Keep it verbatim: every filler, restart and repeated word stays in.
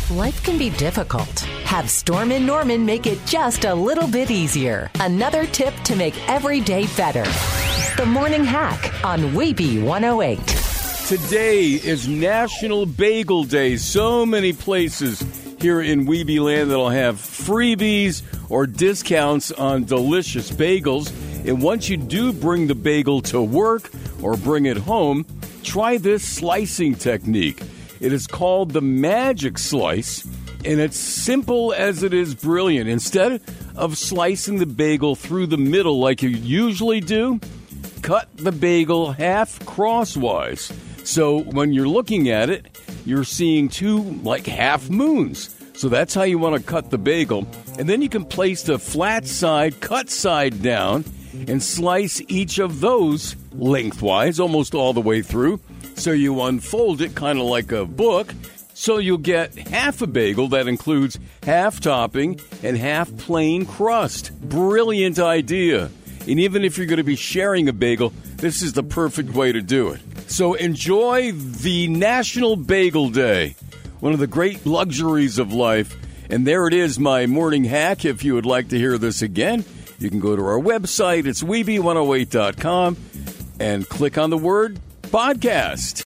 Life can be difficult. Have Storm and Norman make it just a little bit easier. Another tip to make every day better. The Morning Hack on Weeby one oh eight. Today is National Bagel Day. So many places here in Weeby Land that'll have freebies or discounts on delicious bagels. And once you do bring the bagel to work or bring it home, try this slicing technique. It is called the Magic Slice, and it's simple as it is brilliant. Instead of slicing the bagel through the middle like you usually do, cut the bagel half crosswise. So when you're looking at it, you're seeing two like half moons. So that's how you want to cut the bagel. And then you can place the flat side, cut side down, and slice each of those lengthwise, almost all the way through. So you unfold it kind of like a book. So you'll get half a bagel that includes half topping and half plain crust. Brilliant idea. And even if you're going to be sharing a bagel, this is the perfect way to do it. So enjoy the National Bagel Day, one of the great luxuries of life. And there it is, my morning hack. If you would like to hear this again, you can go to our website. It's Weeby one oh eight dot com and click on the word podcast.